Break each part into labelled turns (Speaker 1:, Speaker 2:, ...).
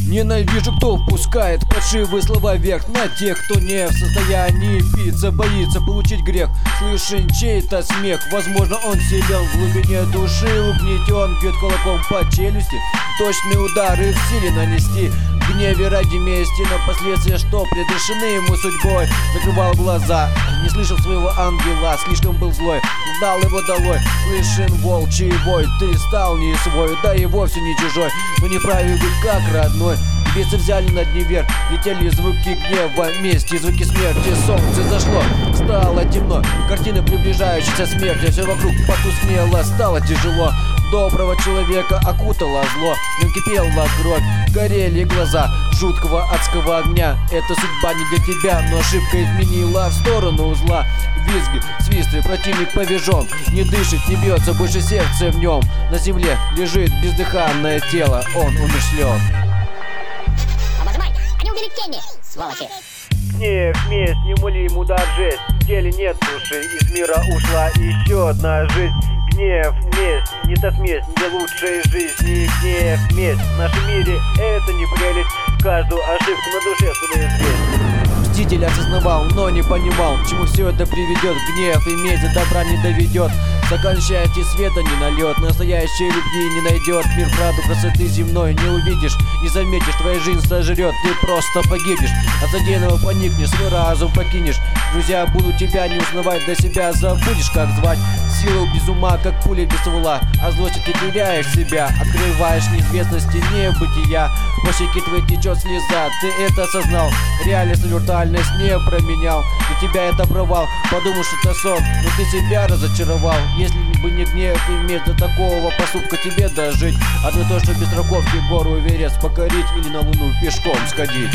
Speaker 1: Ненавижу, кто пускает фальшивые слова вверх на тех, кто не в состоянии биться, боится получить грех. Слышен чей-то смех, возможно, он силен в глубине души, угнетен, бьет кулаком по челюсти. Точные удары в силе нанести, в гневе ради мести, на последствия, что предрешены ему судьбой. Закрывал глаза, не слышал своего ангела, слишком был злой, дал его долой. Слышен волчий вой, ты стал не свой, да и вовсе не чужой, но не вправе быть как родной. Бесы взяли над ним верх, летели звуки гнева, мести, звуки смерти. Солнце зашло, стало темно, картина приближающейся смерти. Все вокруг потускнело, стало тяжело. Доброго человека окутало зло, в нем кипела кровь, горели глаза жуткого адского огня. Это судьба не для тебя, но ошибка изменила в сторону зла. Визги, свисты, противник повержен, не дышит, не бьется больше сердце в нем. На земле лежит бездыханное тело, он умершлен.
Speaker 2: Они убили Кенни, сволочи.
Speaker 3: Гнев, месть, немулим удар, жесть. В теле нет души, из мира ушла еще одна жизнь. Гнев, месть, не та смесь для лучшей жизни. Гнев, месть, в нашем мире это не прелесть. Каждую ошибку на душе свою взвесь.
Speaker 1: Мститель осознавал, но не понимал, к чему все это приведет. Гнев и месть до добра не доведет. Стакан счастья света не нальет, настоящей любви не найдет. Мир правду красоты земной не увидишь, не заметишь, твоя жизнь сожрет, ты просто погибнешь. От задеянного поникнешь, свой разум покинешь. Друзья будут тебя не узнавать, до себя забудешь, как звать. Сила без ума, как пуля без ствола, а злости ты теряешь себя, открываешь неизвестности небытия. По щеке твоей течет слеза, ты это осознал, реальность на виртуальность не променял. Для тебя это провал, подумал, что это сон, но ты себя разочаровал. Если бы не гнев и месть, до такого поступка тебе дожить. Одно то, что без страховки гору Эверест покорить или на луну пешком сходить.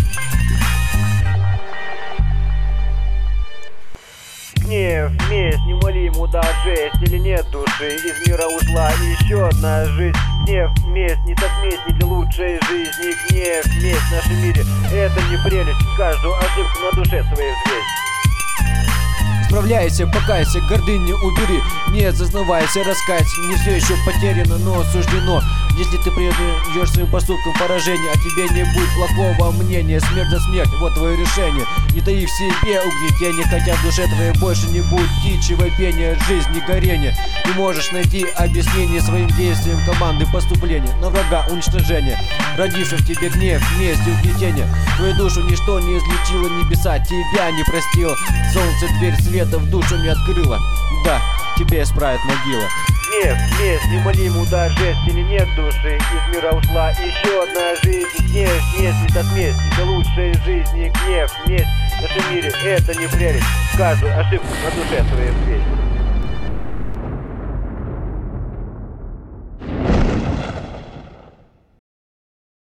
Speaker 3: Гнев, месть, неумолим удар, жесть. Или нет души, из мира ушла еще одна жизнь. Гнев, месть, не та смесь, не для лучшей жизни. Гнев, месть в нашем мире это не прелесть. Каждую ошибку на душе своей взвесь.
Speaker 1: Справляйся, покайся, гордыню убери, не зазнавайся, раскайся. Не все еще потеряно, но суждено. Если ты придешь своим поступкам поражение, о тебе не будет плохого мнения. Смерть за смерть, вот твое решение. Не таи в себе угнетение, хотя в душе твоей больше не будет птичьего пения, жизни горения. Не можешь найти объяснение своим действиям команды поступления на врага уничтожения. Родивший в тебе гнев, месть и угнетение, твою душу ничто не излечило, небеса тебя не простило. Солнце дверь света в душу не открыло, да, тебе исправит могила.
Speaker 3: Гнев, месть, неумолим удар, жесть. Или нет души, из мира ушла еще одна жизнь. Гнев, месть, не та смесь для лучшей жизни. Гнев, месть в нашем мире это не прелесть. Каждую ошибку на душе своей взвесь.